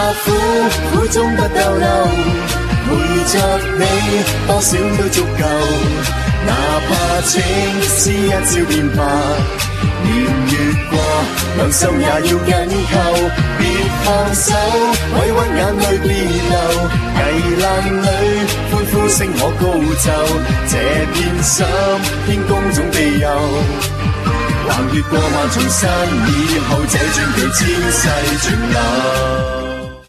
苦，苦中不逗留，陪着你多少都足夠，哪怕青絲一朝變白，年月過，良心也要緊扣，別放手，委屈眼淚別流，危難裏歡呼聲可高奏，這片心天公總庇佑，橫越過萬重山以後，這傳奇千世傳流。